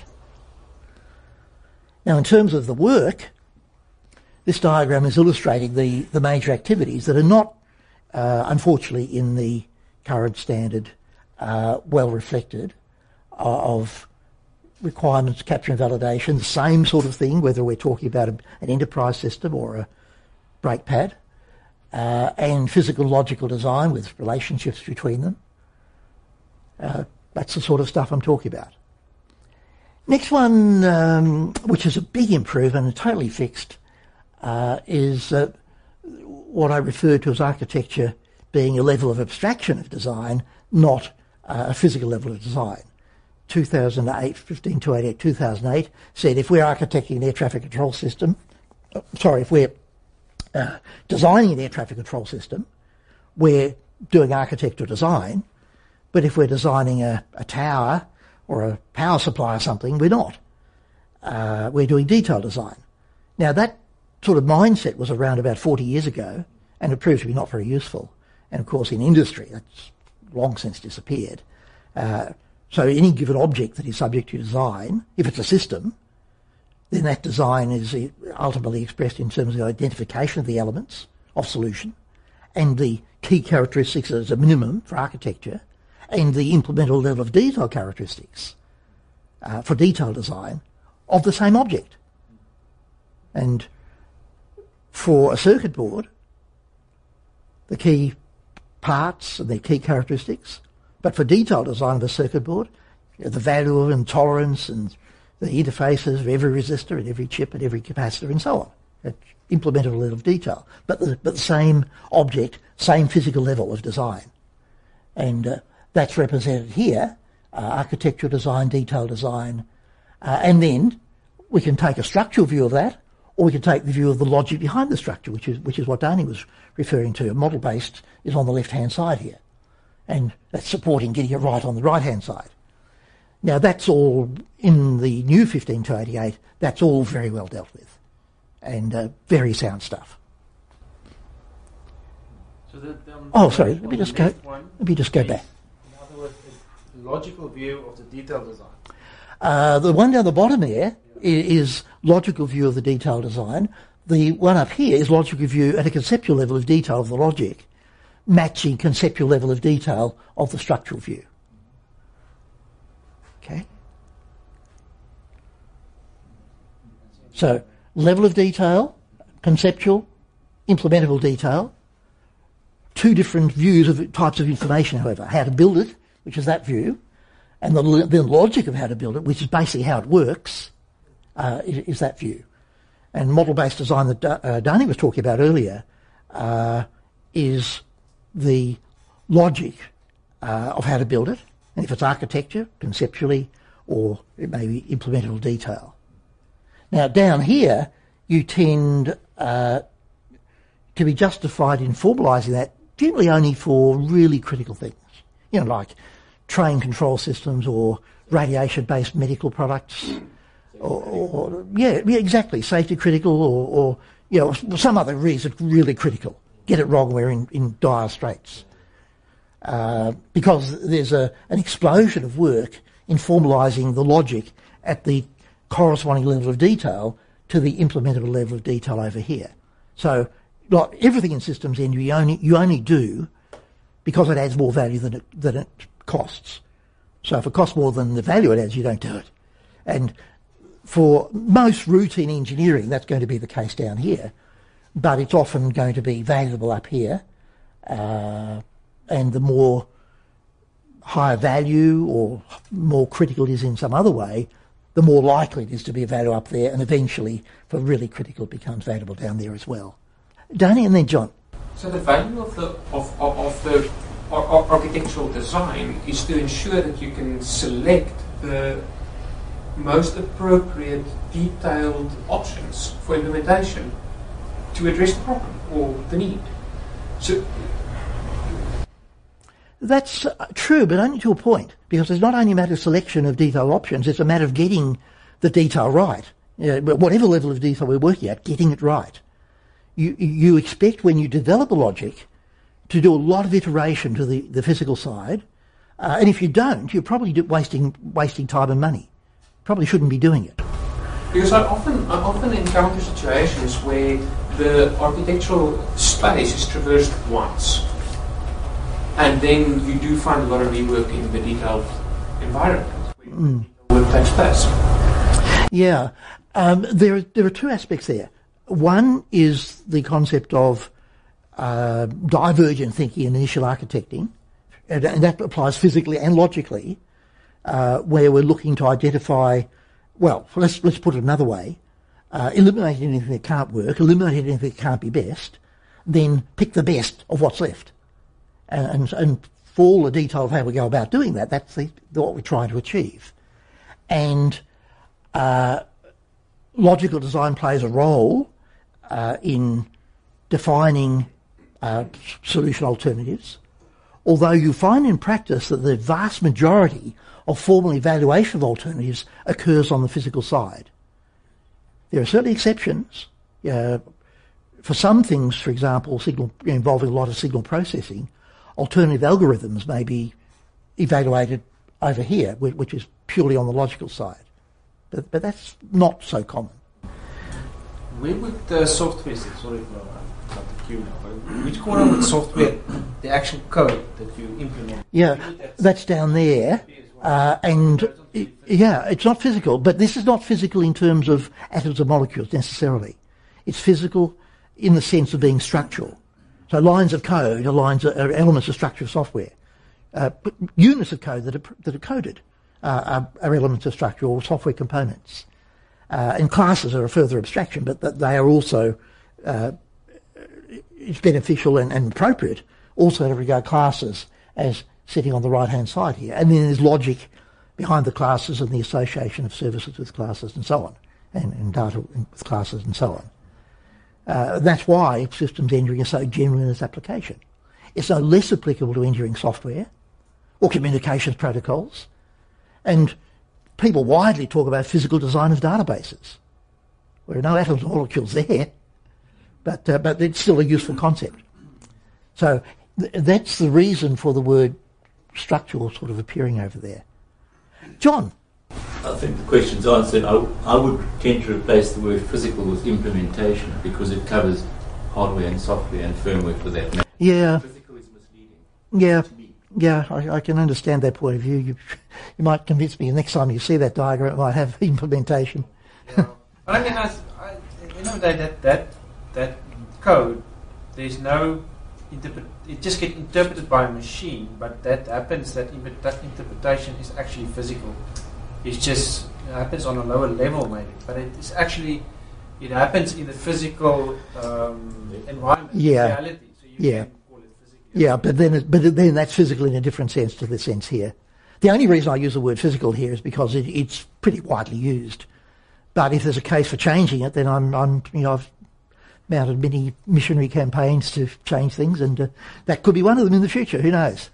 Now, in terms of the work, this diagram is illustrating the major activities that are not, unfortunately, in the current standard well reflected of requirements, capture and validation, the same sort of thing, whether we're talking about an enterprise system or a brake pad, and physical logical design with relationships between them. That's the sort of stuff I'm talking about. Next one, which is a big improvement and totally fixed, is what I refer to as architecture being a level of abstraction of design, not a physical level of design. 15288 2008 said if we're architecting an air traffic control system, if we're designing an air traffic control system, we're doing architectural design, but if we're designing a tower or a power supply or something, we're not. We're doing detail design. Now that sort of mindset was around about 40 years ago, and it proved to be not very useful. And of course in industry, that's long since disappeared. So any given object that is subject to design, if it's a system, then that design is ultimately expressed in terms of the identification of the elements of solution and the key characteristics as a minimum for architecture and the implementable level of detail characteristics for detail design of the same object. And for a circuit board, the key parts and their key characteristics, but for detail design of a circuit board, the value of and tolerance and the interfaces of every resistor and every chip and every capacitor and so on. It's implementable level of detail, but the same object, same physical level of design. And that's represented here, architectural design, detail design, and then we can take a structural view of that, or we can take the view of the logic behind the structure, which is what Dani was referring to. A model-based is on the left-hand side here, and that's supporting getting it right on the right-hand side. Now that's all in the new 15288, that's all very well dealt with, and very sound stuff. So sorry, let me just go back. In other words, a logical view of the detail design. The one down the bottom there is logical view of the detail design. The one up here is logical view at a conceptual level of detail of the logic, matching conceptual level of detail of the structural view. Okay? So, level of detail, conceptual, implementable detail, two different views of types of information, however. How to build it, which is that view, and the logic of how to build it, which is basically how it works, is that view. And model-based design that Dani was talking about earlier is the logic of how to build it, and if it's architecture, conceptually, or it may be implementable detail. Now down here, you tend to be justified in formalising that generally only for really critical things, like train control systems or radiation-based medical products, or exactly, safety critical, or some other reason really critical. Get it wrong, we're in dire straits. Because there's an explosion of work in formalising the logic at the corresponding level of detail to the implementable level of detail over here. So, like everything in systems end, you only do because it adds more value than it costs. So if it costs more than the value it adds, you don't do it. And for most routine engineering, that's going to be the case down here, but it's often going to be valuable up here, and the more higher value or more critical it is in some other way, the more likely it is to be a value up there, and eventually, for really critical, it becomes valuable down there as well. Dani and then John. So the value of the architectural design is to ensure that you can select the most appropriate detailed options for implementation to address the problem or the need. So That's true, but only to a point, because it's not only a matter of selection of detail options, it's a matter of getting the detail right. Whatever level of detail we're working at, getting it right. You expect when you develop a logic to do a lot of iteration to the physical side, and if you don't, you're probably wasting time and money. Probably shouldn't be doing it. Because I often encounter situations where the architectural space is traversed once, and then you do find a lot of rework in the detailed environment where work takes place. Yeah, there are two aspects there. One is the concept of divergent thinking and initial architecting, and that applies physically and logically, where we're looking to identify. Well, let's put it another way: eliminate anything that can't work, eliminate anything that can't be best, then pick the best of what's left. And for all the detail of how we go about doing that, that's what we're trying to achieve. And logical design plays a role in defining solution alternatives, although you find in practice that the vast majority of formal evaluation of alternatives occurs on the physical side. There are certainly exceptions. For some things, for example, involving a lot of signal processing, alternative algorithms may be evaluated over here, which is purely on the logical side. But that's not so common. Where would the software sit? Sorry for not the queue now. But which corner would software, the actual code that you implement? Yeah, that's down there. It's not physical, but this is not physical in terms of atoms or molecules necessarily. It's physical in the sense of being structural. So lines of code are elements of structure of software. But units of code that are coded are elements of structure or software components. And classes are a further abstraction, but that they are also it's beneficial and appropriate also to regard classes as sitting on the right-hand side here. And then there's logic behind the classes and the association of services with classes and so on, and data with classes and so on. That's why systems engineering is so general in its application. It's no less applicable to engineering software or communications protocols. And people widely talk about physical design of databases. There are no atoms or molecules there, but it's still a useful concept. So that's the reason for the word structural sort of appearing over there. John? I think the question's answered. I would tend to replace the word physical with implementation because it covers hardware and software and firmware for that matter. Yeah. Physical is misleading. Yeah. To me. Yeah, I can understand that point of view. You might convince me next time you see that diagram it might have implementation. Yeah. But I mean, that code, there's no it just gets interpreted by a machine, but that happens, that interpretation is actually physical. It's just, it happens on a lower level maybe, but it happens in the physical environment, reality. So you can call it physical. Yeah, but then that's physical in a different sense to the sense here. The only reason I use the word physical here is because it's pretty widely used. But if there's a case for changing it, then I've mounted many missionary campaigns to change things, and that could be one of them in the future. Who knows?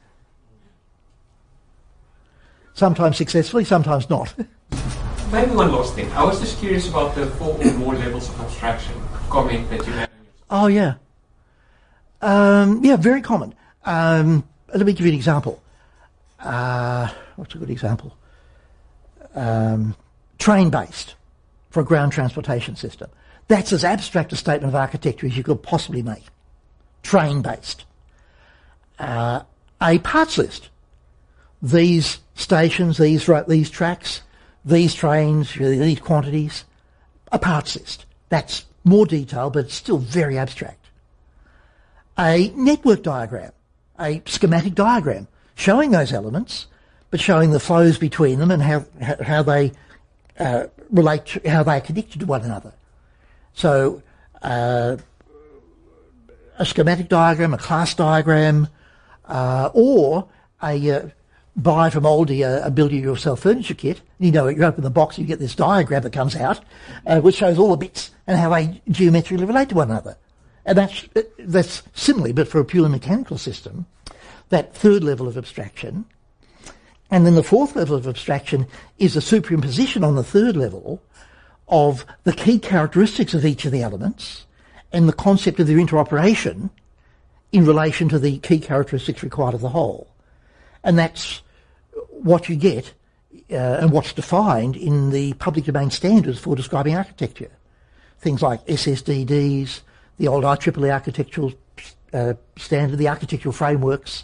Sometimes successfully, sometimes not. Maybe one last thing. I was just curious about the 4 or more levels of abstraction comment that you made. Oh, yeah. Yeah, very common. Let me give you an example. What's a good example? Train-based for a ground transportation system. That's as abstract a statement of architecture as you could possibly make. Train-based. A parts list. These stations, these tracks, these trains, these quantities. A parts list. That's more detailed, but it's still very abstract. A network diagram. A schematic diagram showing those elements, but showing the flows between them and how they relate, how they are connected to one another. So a schematic diagram, a class diagram, or buy from Aldi a build-it-yourself furniture kit. You open the box, you get this diagram that comes out, which shows all the bits and how they geometrically relate to one another. And that's similarly, but for a purely mechanical system, that third level of abstraction. And then the fourth level of abstraction is a superimposition on the third level of the key characteristics of each of the elements and the concept of their interoperation in relation to the key characteristics required of the whole. And that's what you get and what's defined in the public domain standards for describing architecture. Things like SSDDs, the old IEEE architectural standard, the architectural frameworks,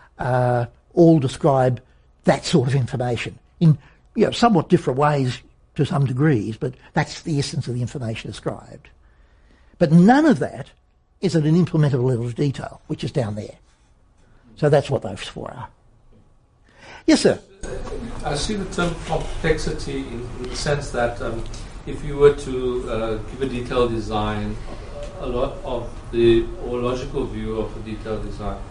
all describe that sort of information in somewhat different ways to some degrees, but that's the essence of the information described. But none of that is at an implementable level of detail, which is down there. So that's what those four are. Yes, sir? I see the term complexity in the sense that if you were to give a detailed design, a lot of the or logical view of a detailed design,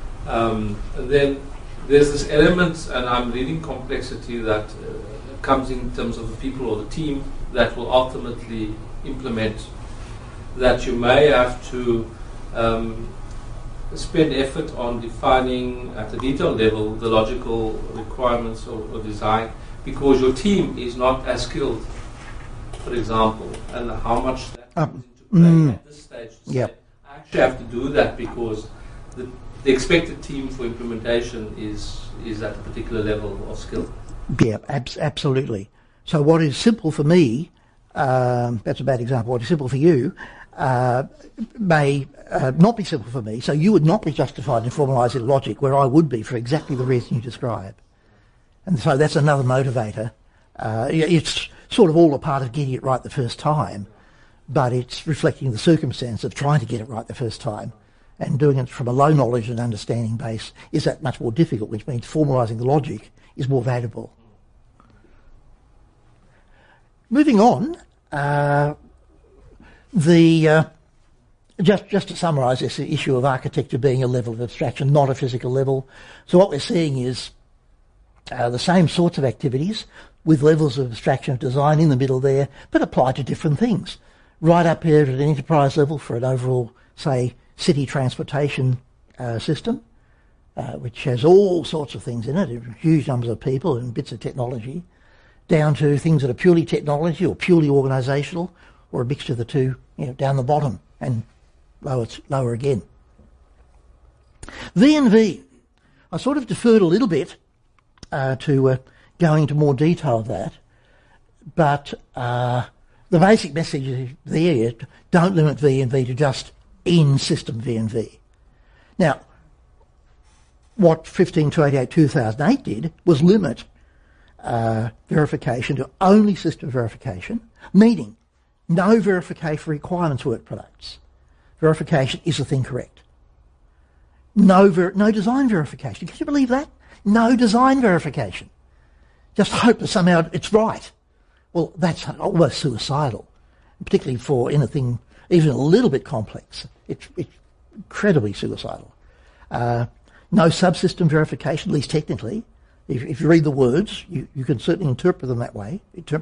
then there's this element, and I'm reading complexity, that comes in terms of the people or the team that will ultimately implement, that you may have to spend effort on defining at a detailed level the logical requirements or design, because your team is not as skilled, for example, and how much that comes into play at this stage. I actually have to do that because the expected team for implementation is at a particular level of skill. Yeah, absolutely. So what is simple for me, that's a bad example, what is simple for you may not be simple for me, so you would not be justified in formalising logic where I would be for exactly the reason you describe. And so that's another motivator. It's sort of all a part of getting it right the first time, but it's reflecting the circumstance of trying to get it right the first time. And doing it from a low knowledge and understanding base is that much more difficult, which means formalising the logic is more valuable. Moving on, just to summarise this issue of architecture being a level of abstraction, not a physical level. So what we're seeing is the same sorts of activities with levels of abstraction of design in the middle there, but applied to different things. Right up here at an enterprise level for an overall, say, city transportation system, which has all sorts of things in it, huge numbers of people and bits of technology, down to things that are purely technology or purely organisational, or a mixture of the two, down the bottom and lower again. V&V. I sort of deferred a little bit to going into more detail of that, but the basic message there is don't limit V&V to just in-system V&V. Now, what 15288-2008 did was limit verification to only system verification, meaning no verification for requirements work products. Verification is the thing correct. No design verification. Can you believe that? No design verification. Just hope that somehow it's right. Well, that's almost suicidal, particularly for anything even a little bit complex. It's incredibly suicidal. No subsystem verification, at least technically. If you read the words, you can certainly interpret them that way.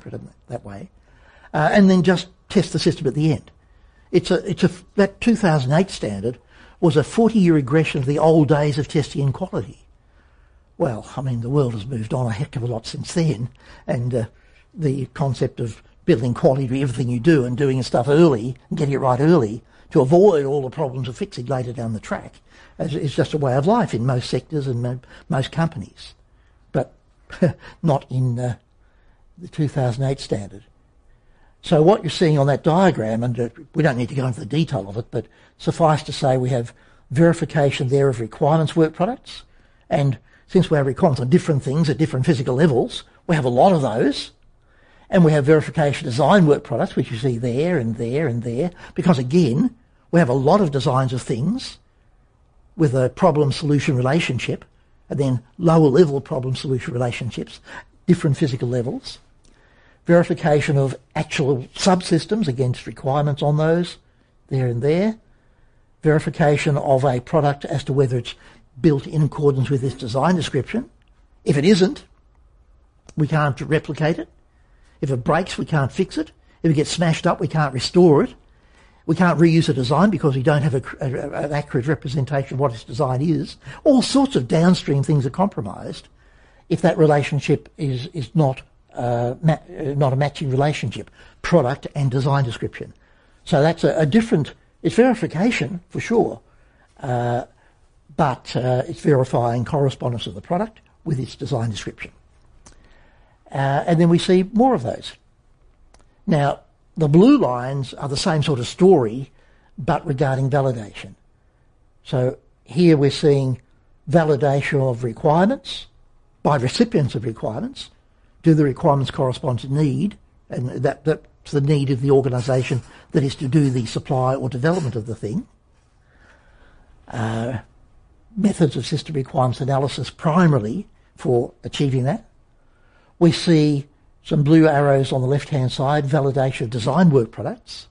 And then just test the system at the end. That 2008 standard was a 40-year regression of the old days of testing in quality. Well, I mean, the world has moved on a heck of a lot since then, and the concept of building quality to everything you do and doing stuff early and getting it right early to avoid all the problems of fixing later down the track is just a way of life in most sectors and most companies, but not in the 2008 standard. So what you're seeing on that diagram, and we don't need to go into the detail of it, but suffice to say we have verification there of requirements work products, and since we have requirements on different things at different physical levels, we have a lot of those. And we have verification design work products, which you see there and there and there, because again, we have a lot of designs of things with a problem-solution relationship, and then lower-level problem-solution relationships, different physical levels. Verification of actual subsystems against requirements on those, there and there. Verification of a product as to whether it's built in accordance with this design description. If it isn't, we can't replicate it. If it breaks, we can't fix it. If it gets smashed up, we can't restore it. We can't reuse a design because we don't have an accurate representation of what its design is. All sorts of downstream things are compromised if that relationship is not a matching relationship, product and design description. So that's a different, it's verification for sure, but it's verifying correspondence of the product with its design description. And then we see more of those. Now, the blue lines are the same sort of story, but regarding validation. So here we're seeing validation of requirements by recipients of requirements. Do the requirements correspond to need? And that's the need of the organisation that is to do the supply or development of the thing. Methods of system requirements analysis primarily for achieving that. We see some blue arrows on the left-hand side, validation of design work products.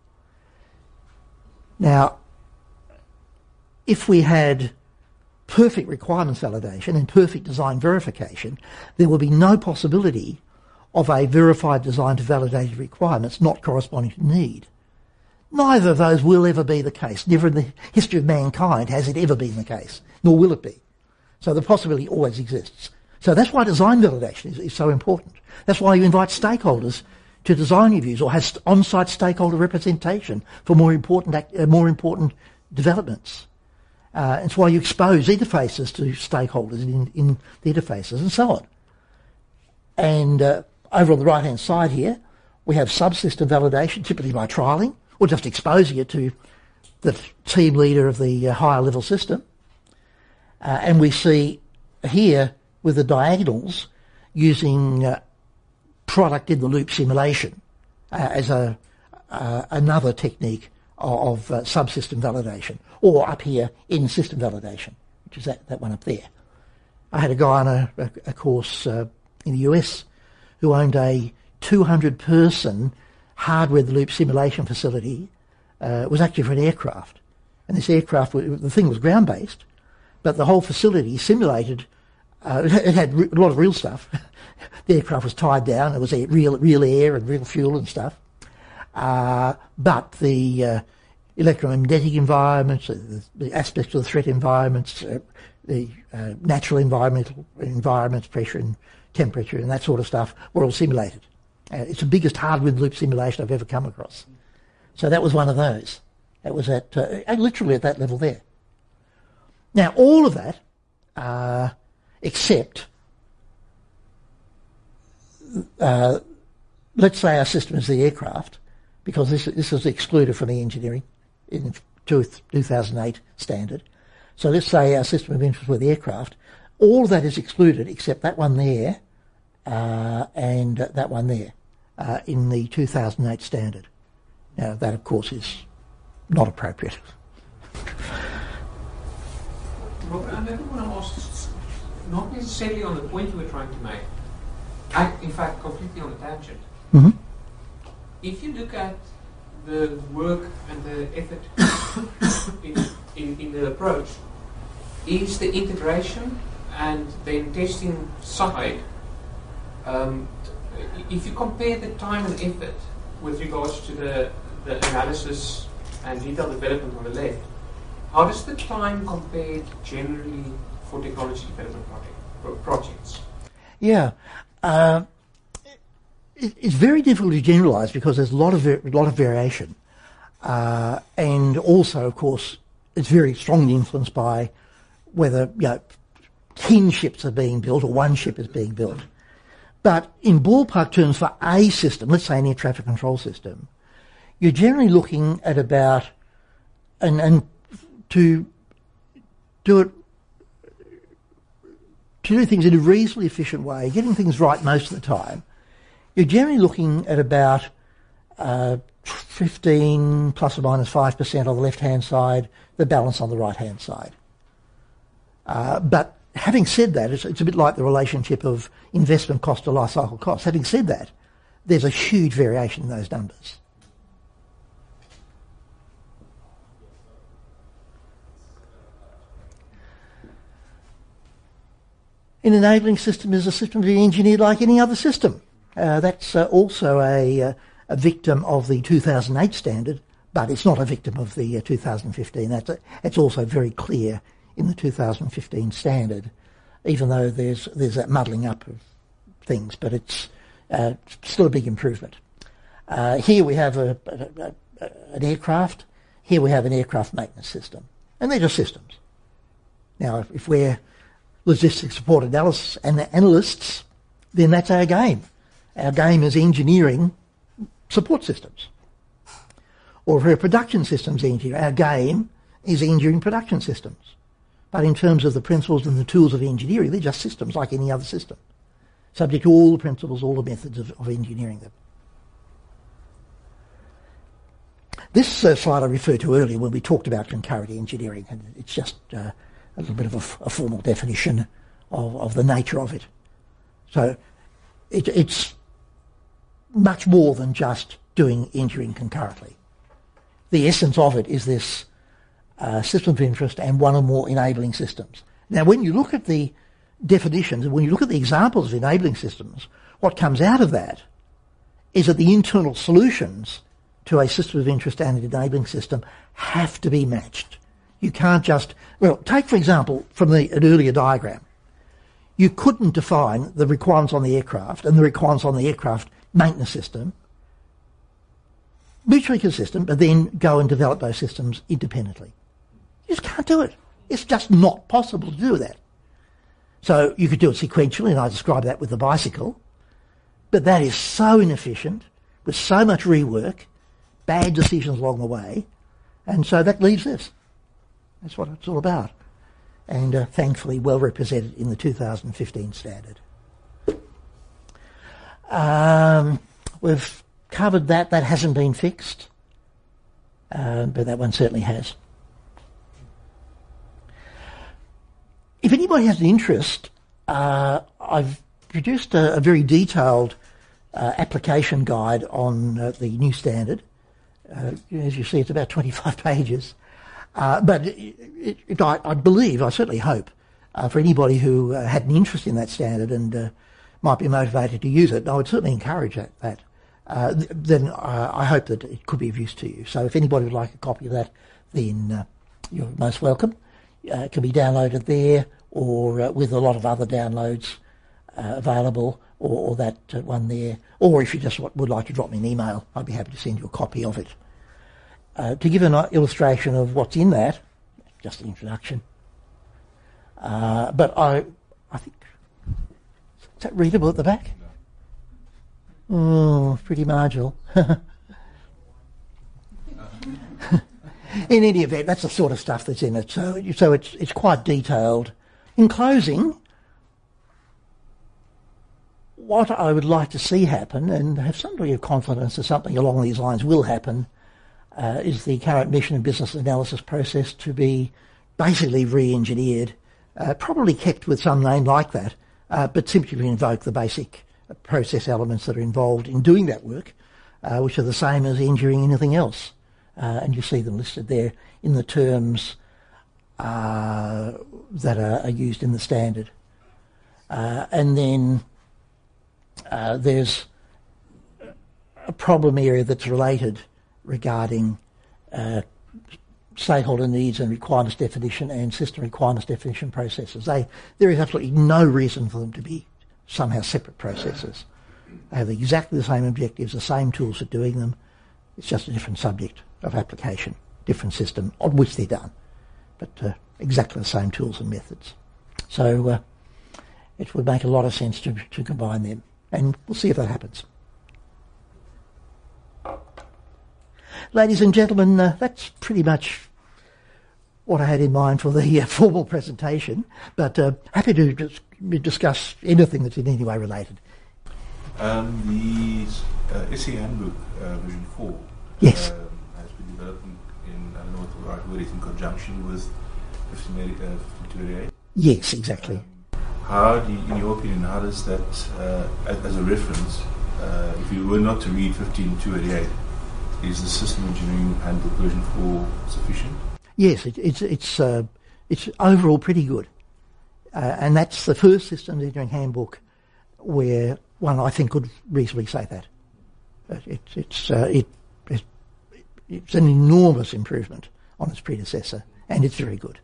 Now, if we had perfect requirements validation and perfect design verification, there will be no possibility of a verified design to validated requirements not corresponding to need. Neither of those will ever be the case. Never in the history of mankind has it ever been the case, nor will it be. So the possibility always exists. So that's why design validation is so important. That's why you invite stakeholders to design reviews or have on-site stakeholder representation for more important developments. It's why you expose interfaces to stakeholders in the interfaces and so on. And over on the right-hand side here, we have subsystem validation, typically by trialling or just exposing it to the team leader of the higher level system. And we see here with the diagonals using product in the loop simulation as another technique of subsystem validation, or up here in system validation, which is that one up there. I had a guy on a course in the US who owned a 200-person hardware in the loop simulation facility. It was actually for an aircraft, and this aircraft, the thing was ground-based, but the whole facility simulated. It had a lot of real stuff. The aircraft was tied down. It was real air and real fuel and stuff. But the electromagnetic environments, the aspects of the threat environments, the natural environments, pressure and temperature and that sort of stuff were all simulated. It's the biggest hardware loop simulation I've ever come across. So that was one of those. That was literally at that level there. Now, all of that, except, let's say our system is the aircraft, because this is excluded from the engineering in 2008 standard. So let's say our system of interest with the aircraft. All of that is excluded except that one there and that one there in the 2008 standard. Now, that, of course, is not appropriate. Robert, I never want to ask, not necessarily on the point you were trying to make, in fact, completely on a tangent. Mm-hmm. If you look at the work and the effort in the approach, is the integration and then testing side, if you compare the time and effort with regards to the analysis and detailed development on the left, how does the time compare generally for technology development projects? Yeah. It's very difficult to generalise because there's a lot of variation. And also, of course, it's very strongly influenced by whether 10 ships are being built or one ship is being built. But in ballpark terms for a system, let's say an air traffic control system, you're generally looking at about, and to do things in a reasonably efficient way, getting things right most of the time, you're generally looking at about 15 plus or minus 5% on the left-hand side, the balance on the right-hand side. But having said that, it's a bit like the relationship of investment cost to life cycle cost. Having said that, there's a huge variation in those numbers. An enabling system is a system to be engineered like any other system. That's also a victim of the 2008 standard, but it's not a victim of the 2015. It's also very clear in the 2015 standard, even though there's that muddling up of things, but it's still a big improvement. Here we have an aircraft. Here we have an aircraft maintenance system, and they're just systems. Now, if we're logistics support analysts and analysts, then that's our game. Our game is engineering support systems. Or if we're a production systems engineer, our game is engineering production systems. But in terms of the principles and the tools of engineering, they're just systems like any other system, subject to all the principles, all the methods of engineering them. This slide I referred to earlier when we talked about concurrent engineering, and it's just a little bit of a formal definition of the nature of it. So it's much more than just doing engineering concurrently. The essence of it is this system of interest and one or more enabling systems. Now, when you look at the definitions, when you look at the examples of enabling systems, what comes out of that is that the internal solutions to a system of interest and an enabling system have to be matched. You can't just... Well, take, for example, from an earlier diagram, you couldn't define the requirements on the aircraft and the requirements on the aircraft maintenance system mutually consistent, but then go and develop those systems independently. You just can't do it. It's just not possible to do that. So you could do it sequentially, and I describe that with the bicycle, but that is so inefficient, with so much rework, bad decisions along the way, and so that leaves this. That's what it's all about. And thankfully well represented in the 2015 standard. We've covered that. That hasn't been fixed, but that one certainly has. If anybody has an interest, I've produced a very detailed application guide on the new standard. As you see, it's about 25 pages. But I believe, I certainly hope, for anybody who had an interest in that standard and might be motivated to use it, I would certainly encourage that. Then I hope that it could be of use to you. So if anybody would like a copy of that, then you're most welcome. It can be downloaded there, or with a lot of other downloads available, or that one there. Or if you just would like to drop me an email, I'd be happy to send you a copy of it. To give an illustration of what's in that, just an introduction. But I think, is that readable at the back? Oh, pretty marginal. In any event, that's the sort of stuff that's in it. So it's quite detailed. In closing, what I would like to see happen, and have some degree of confidence that something along these lines will happen, is the current mission and business analysis process to be basically re-engineered, probably kept with some name like that, but simply invoke the basic process elements that are involved in doing that work, which are the same as engineering anything else. And you see them listed there in the terms that are used in the standard. And then there's a problem area that's related regarding stakeholder needs and requirements definition and system requirements definition processes. There is absolutely no reason for them to be somehow separate processes. They have exactly the same objectives, the same tools for doing them. It's just a different subject of application, different system on which they're done, but exactly the same tools and methods. So it would make a lot of sense to combine them, and we'll see if that happens. Ladies and gentlemen, that's pretty much what I had in mind for the formal presentation, but happy to discuss anything that's in any way related. The SE Handbook version 4 yes. Has been developed in, I don't know what the right word is, in conjunction with 1528. Yes, exactly. How do you, in your opinion, how does that, as a reference, if you were not to read 15288, is the System Engineering Handbook version 4 sufficient? Yes, it's overall pretty good, and that's the first Systems Engineering Handbook where one I think could reasonably say that. it's an enormous improvement on its predecessor, and it's very good.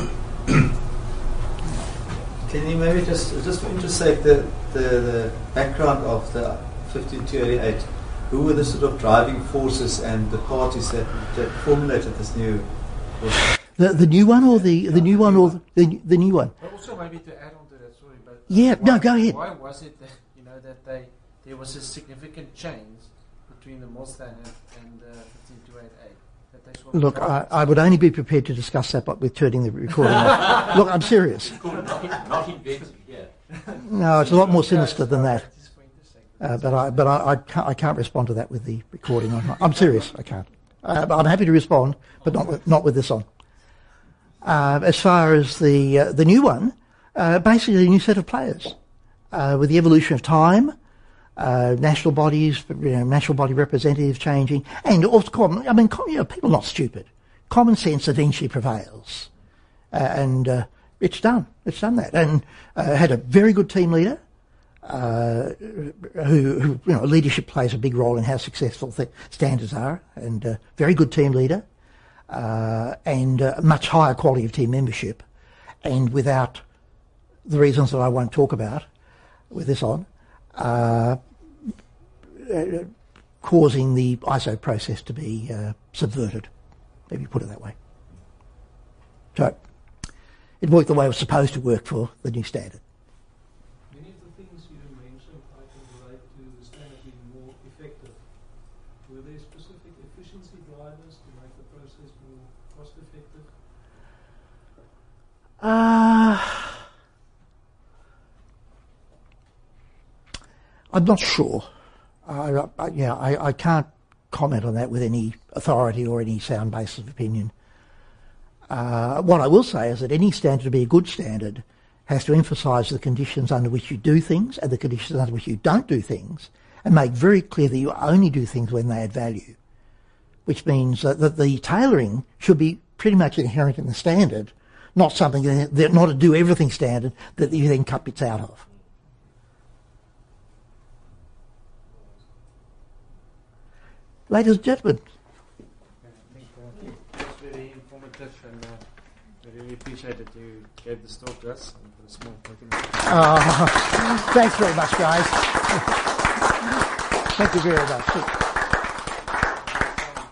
Can you maybe just for interest's sake, the background of the 15288, who were the sort of driving forces and the parties that formulated this new? The new one, or the new one, or the new one? But also maybe to add on to that, sorry, but go ahead. Why was it that there was a significant change between the Moll standard and the 15288? Look, I would only be prepared to discuss that, but with turning the recording off. Look, I'm serious. Not invented here. No, it's a lot more sinister than that. But I can't respond to that with the recording on. I'm serious. I can't. But I'm happy to respond, but not with this on. As far as the new one, basically a new set of players with the evolution of time. National bodies, national body representatives changing, and also people are not stupid. Common sense eventually prevails, and it's done. It's done that, and had a very good team leader, who leadership plays a big role in how successful standards are, and very good team leader, and much higher quality of team membership, and without the reasons that I won't talk about with this on. Causing the ISO process to be subverted, maybe put it that way. So it worked the way it was supposed to work for the new standard. Many of the things you mentioned I can relate to the standard being more effective. Were there specific efficiency drivers to make the process more cost effective? I'm not sure. I can't comment on that with any authority or any sound basis of opinion. What I will say is that any standard to be a good standard has to emphasise the conditions under which you do things and the conditions under which you don't do things, and make very clear that you only do things when they add value, which means that the tailoring should be pretty much inherent in the standard, not something not a do everything standard that you then cut bits out of. Ladies and gentlemen. It was very informative, and I really appreciate that you gave this talk to us and for the small motivation. Thanks very much, guys. Thank you very much.